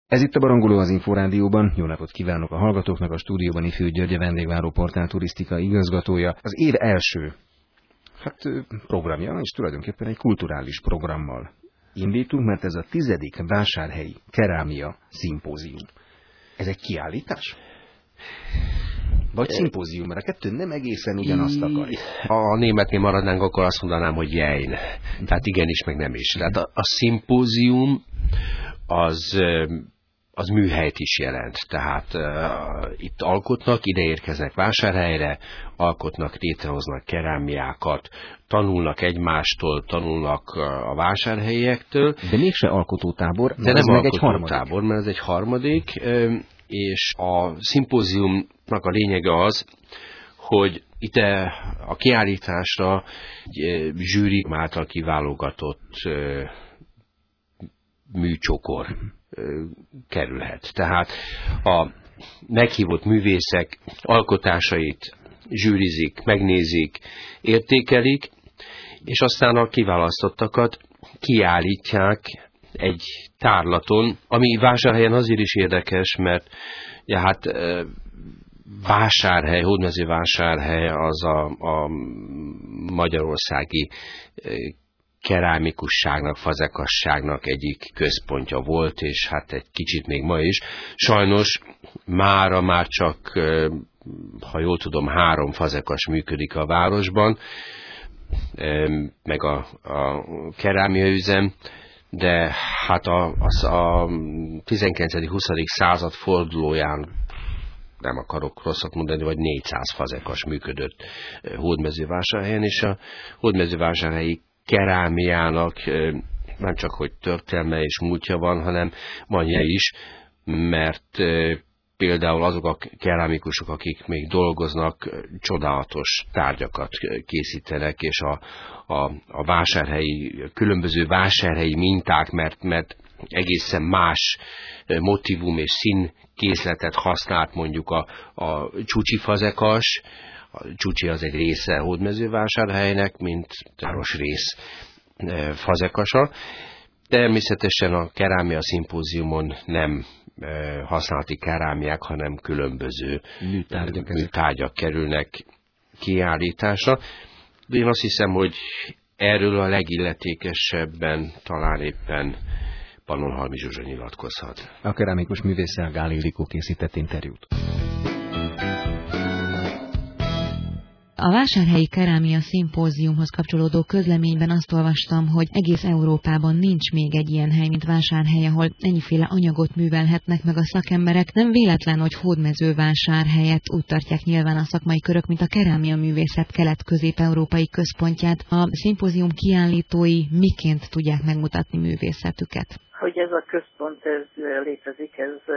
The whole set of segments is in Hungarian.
Ez itt a Barangoló az Inforádióban. Jó napot kívánok a hallgatóknak, a stúdióban Ifő György, a vendégváró portál turisztika igazgatója. Az év első programja, és tulajdonképpen egy kulturális programmal indítunk, mert ez a 10. Vásárhelyi Kerámia Szimpózium. Ez egy kiállítás? Vagy szimpózium, mert a kettő nem egészen ugyanazt akarja. Ha a németnél maradnánk, akkor azt mondanám, hogy jein. Tehát igenis, meg nem is. Tehát a szimpózium az műhelyt is jelent. Tehát itt alkotnak, ide érkeznek vásárhelyre, alkotnak, létrehoznak kerámiákat, tanulnak egymástól, tanulnak a vásárhelyiektől. De mégse alkotótábor, de nem alkotótábor, mert ez egy harmadik, és a szimpóziumnak a lényege az, hogy itt a kiállításra egy zsűri által kiválogatott műcsokor kerülhet. Tehát a meghívott művészek alkotásait zsűrizik, megnézik, értékelik, és aztán a kiválasztottakat kiállítják egy tárlaton, ami vásárhelyen azért is érdekes, mert ja, hát vásárhely, Hódmezővásárhely az a magyarországi kerámikusságnak, fazekasságnak egyik központja volt, és hát egy kicsit még ma is. Sajnos mára már csak, ha jól tudom, 3 fazekas működik a városban, meg a kerámiaüzem, de hát a 19.-20. század fordulóján nem akarok rosszat mondani, vagy 400 fazekas működött Hódmezővásárhelyen, és a Hódmezővásárhelyi kerámiának nem csak, hogy történelme és múltja van, hanem van is, mert például azok a kerámikusok, akik még dolgoznak, csodálatos tárgyakat készítenek, és a vásárhelyi, különböző vásárhelyi minták, mert egészen más motivum és színkészletet használt mondjuk a csúcsi fazekas. A csúcsi az egy része Hódmezővásárhelynek, mint táros rész fazekasa. Természetesen a kerámia szimpóziumon nem használati kerámiák, hanem különböző műtárgyak kerülnek kiállításra. De én azt hiszem, hogy erről a legilletékesebben talán éppen Pannonhalmi Zsuzsa nyilatkozhat. A kerámikus művésszel Gál Ildikó készített interjút. A Vásárhelyi Kerámia Szimpóziumhoz kapcsolódó közleményben azt olvastam, hogy egész Európában nincs még egy ilyen hely, mint Vásárhely, ahol ennyiféle anyagot művelhetnek meg a szakemberek. Nem véletlen, hogy Hódmezővásárhelyet úgy tartják nyilván a szakmai körök, mint a kerámia művészet kelet-közép-európai központját. A szimpózium kiállítói miként tudják megmutatni művészetüket? Hogy ez a központ létezik,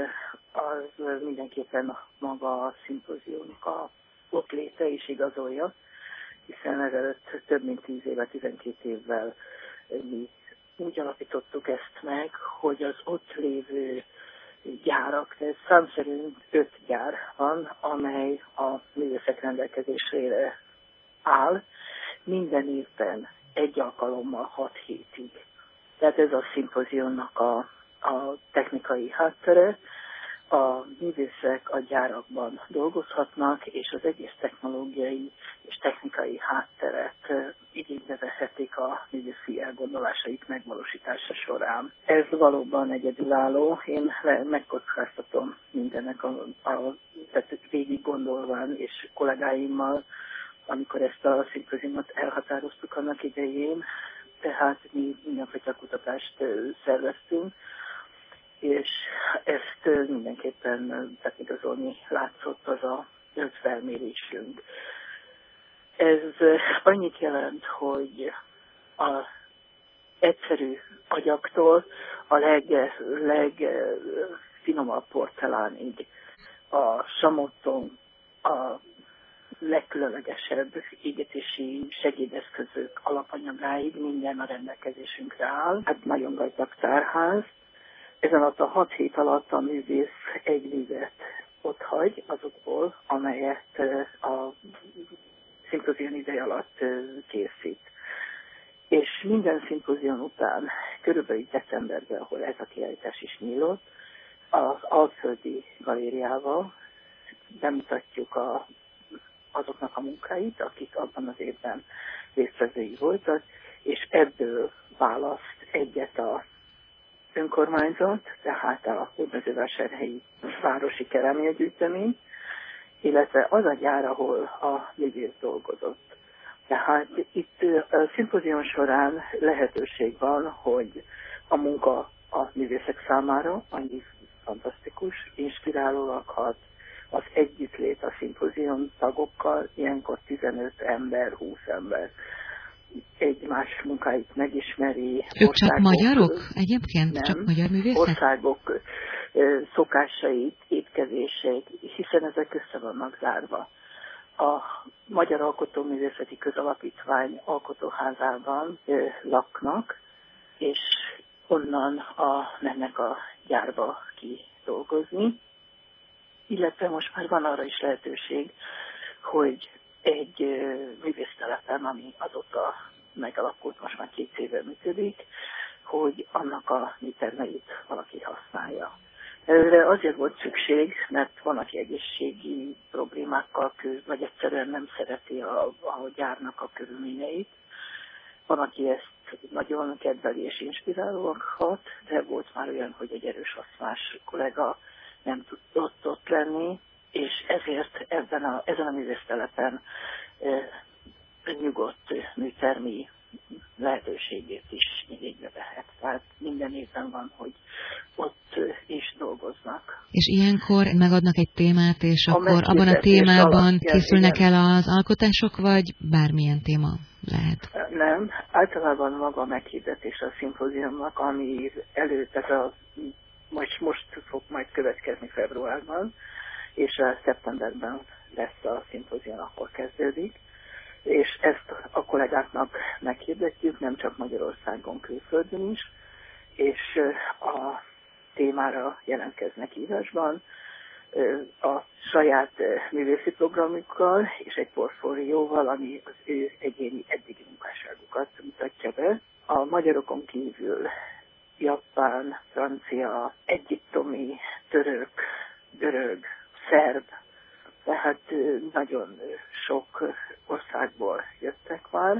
az mindenképpen maga a szimpóziumnak a ott léte is igazolja, hiszen ezelőtt több mint 10 éve, 12 évvel mi úgy alapítottuk ezt meg, hogy az ott lévő gyárak, ez szám szerint 5 gyár van, amely a művészek rendelkezésére áll, minden évben egy alkalommal 6 hétig. Tehát ez a szimpóziumnak a technikai háttere. A művészek a gyárakban dolgozhatnak, és az egész technológiai és technikai hátteret igénybe vehetik a művészi elgondolásaik megvalósítása során. Ez valóban egyedülálló. Én megkockáztatom mindennek tehát végig gondolván, és kollégáimmal, amikor ezt a szimpóziumot elhatároztuk annak idején, tehát mi mindenfajta kutatást szerveztünk, és ezt mindenképpen igazolni látszott az a felmérésünk. Ez annyit jelent, hogy az egyszerű agyaktól a legfinomabb porcelánig, a samotton, a legkülönlegesebb égetési segédeszközök alapanyagáig minden a rendelkezésünkre áll. Hát nagyon gazdag tárház. Ezen alatt a 6 hét alatt a művész egy művet ott hagy azokból, amelyet a szimpózium ideje alatt készít. És minden szimpózium után, körülbelül decemberben, ahol ez a kiállítás is nyílt, Székelyföldi galériával bemutatjuk azoknak a munkáit, akik abban az évben résztvevői voltak, és ebből választ egyet a önkormányzat, tehát a Hódmezővásárhelyi Városi Kerámiagyűjtemény, illetve az a gyár, ahol a művész dolgozott. Tehát itt a szimpozium során lehetőség van, hogy a munka a művészek számára annyi fantasztikus, inspirálóak hat, az együttlét a szimpozium tagokkal, ilyenkor 15 ember, 20 ember egymás munkáit megismeri. Ők csak magyarok egyébként? Nem, csak magyar művészek? Országok szokásait, étkezéseit, hiszen ezek össze vannak zárva. A Magyar Alkotóművészeti Közalapítvány alkotóházában laknak, és onnan mennek a gyárba kidolgozni. Illetve most már van arra is lehetőség, hogy egy művésztelepen, ami azóta megalakult, most már 2 éve működik, hogy annak a műtermeit valaki használja. Erre azért volt szükség, mert van, aki egészségi problémákkal küzd, vagy egyszerűen nem szereti a gyárnak a körülményeit. Van, aki ezt nagyon kedveli és inspirálóak hat, de volt már olyan, hogy egy erős aszmás kollega nem tudott ott lenni, és ezért ezen a művésztelepen nyugodt műtermi lehetőségét is igénybe vehet. Tehát minden évben van, hogy ott is dolgoznak. És ilyenkor megadnak egy témát, és akkor abban a témában készülnek el az alkotások, vagy bármilyen téma lehet? Nem, általában maga a meghirdetés a szimpóziumnak, ami tehát most fog majd következni februárban, és a szeptemberben lesz a szimpózium, akkor kezdődik. És ezt a kollégáknak meghirdetjük, nem csak Magyarországon, külföldön is, és a témára jelentkeznek írásban, a saját művészi programjukkal és egy portfólióval, ami az ő egyéni eddigi munkásságukat mutatja be. A magyarokon kívül japán, francia, egyiptomi, török, görög, szerb, tehát nagyon sok országból jöttek már.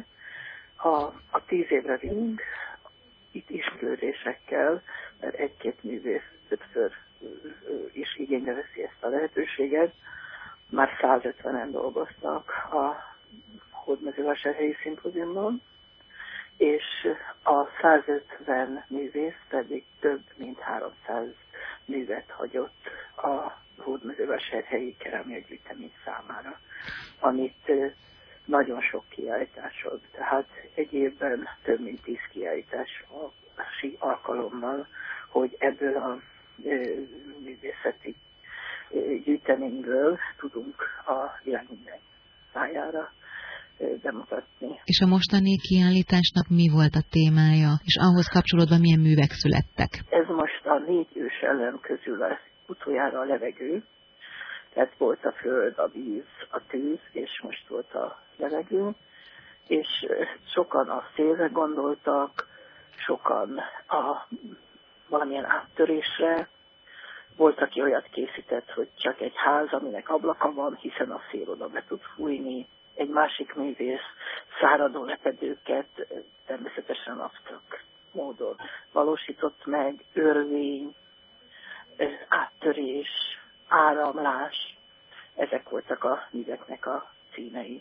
A 10 évre vinünk, itt ismerődésekkel, mert egy-két művész többször is igénybe veszi ezt a lehetőséget. Már 150-en dolgoztak a Hódmezővásárhelyi Szimpóziumon, és a 150 művész pedig több mint 300 művet hagyott a Hódmezővásárhelyi Kerámiagyűjtemény számára, amit nagyon sok kiállításod, tehát egy évben több mint 10 kiállítási alkalommal, hogy ebből a művészeti gyűjteményből tudunk a világ minden tájára bemutatni. És a mostani kiállításnak mi volt a témája, és ahhoz kapcsolódva milyen művek születtek? Ez most a 4 őselem közül utoljára a levegő, tehát volt a föld, a víz, a tűz, és most volt a levegő, és sokan a szélre gondoltak, sokan valamilyen áttörésre. Volt, aki olyat készített, hogy csak egy ház, aminek ablaka van, hiszen a szél oda be tud fújni. Egy másik művész száradó lepedőket természetesen absztrakt módon valósított meg, örvény, áttörés, áramlás, ezek voltak a műveknek a címei.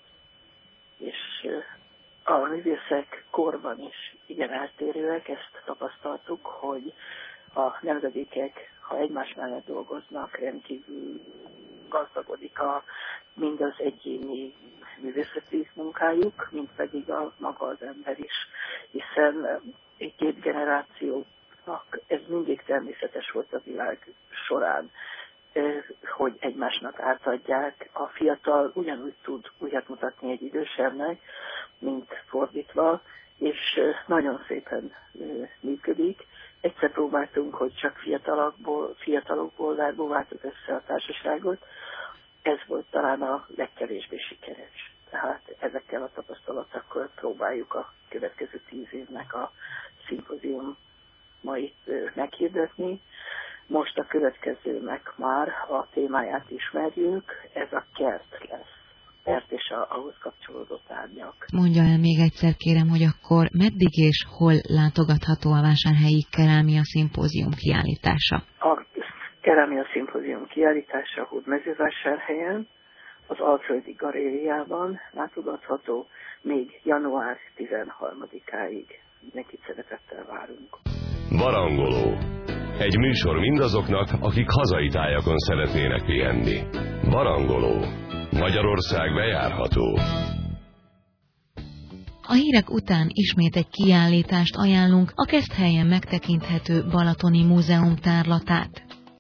És a művészek korban is igen eltérőek, ezt tapasztaltuk, hogy a nemzedékek, ha egymás mellett dolgoznak, rendkívül gazdagodik mind az egyéni művészeti munkájuk, mind pedig maga az ember is, hiszen egy 2 generációnak ez mindig természetes volt a világ során, hogy egymásnak átadják. A fiatal ugyanúgy tud újat mutatni egy idősebbnek, mint fordítva, és nagyon szépen működik. Egyszer próbáltunk, hogy csak fiatalokból váltott össze a társaságot. Ez volt talán a legkevésbé sikeres. Tehát ezekkel a tapasztalatokkal próbáljuk a következő 10 évnek a szimpóziumait meghirdetni. Most a következőnek már a témáját ismerjük, ez a kert lesz. Kert és ahhoz kapcsolódó tárgyak. Mondja el még egyszer, kérem, hogy akkor meddig és hol látogatható a Vásárhelyi Kerámia Szimpózium kiállítása? A Kerámia Szimpózium kiállítása Hódmezővásárhelyen, az Alföldi Galériában látogatható még január 13-áig. Mindenkit szeretettel várunk. Barangoló. Egy műsor mindazoknak, akik hazai tájakon szeretnének pihenni. Barangoló. Magyarország bejárható. A hírek után ismét egy kiállítást ajánlunk, a Keszthelyen megtekinthető Balatoni Múzeum tárlatát.